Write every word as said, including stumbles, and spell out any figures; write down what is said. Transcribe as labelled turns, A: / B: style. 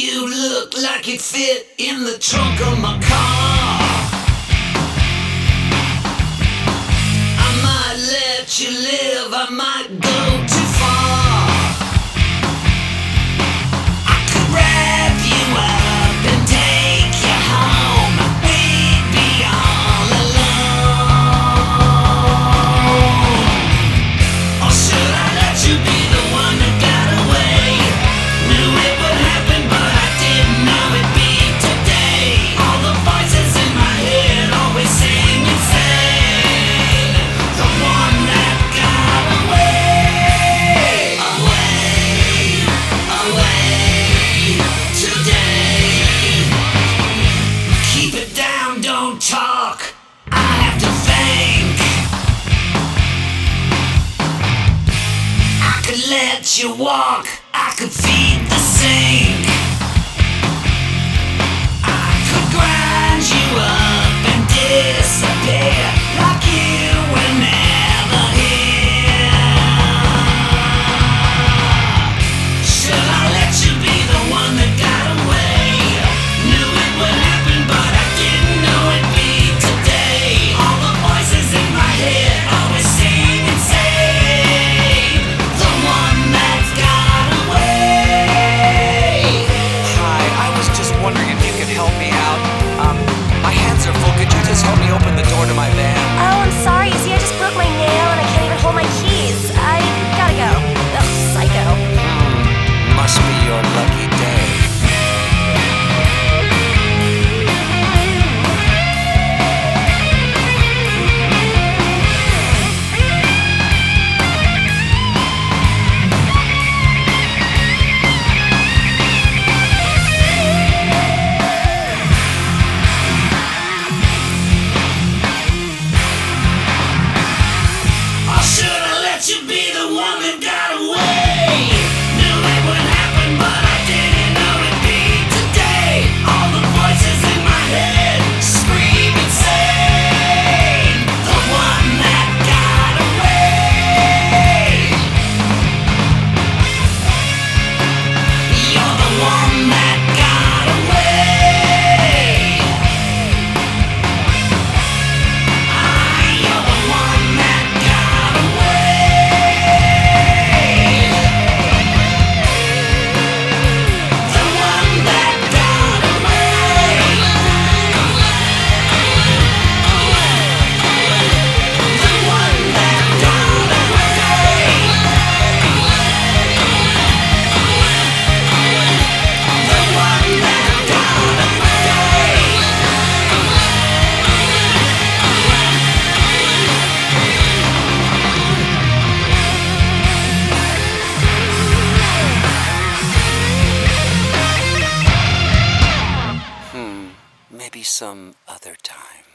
A: You look like it fit in the trunk of my car. I might let you live, I might go too far. I could wrap you up and take you home. We'd be all alone. Or should I let you be the one that got away? Knew it would happen, but I didn't know it'd be today. All the voices in my head always sing and say, the one that got away, away, away today. Keep it down, don't talk, I have to think. I could let you walk, I could feed the sink. I could grind you up and disappear like you were never here. Should I let you be the one that got away? Knew it would happen, but I didn't know it'd be today. All the voices in my head always sing and say, the one that got away.
B: Hi, I was just wondering if you could help me out. Um, my hands are full. Could you just help me open the door to my van?
C: Oh, I'm sorry. You see, I just broke my nail and I can't even hold my keys. I gotta go. Ugh, psycho.
B: Hmm, must be your lucky day.
A: Or should I let you be the one that got away? Knew it would happen, but I didn't know it'd be today. All the voices in my head scream and say, the one that got away. You're the one that got away. Ah, you're the one that got away. The one that got away. The one that got away. The one that got
B: Hmm, maybe some other time.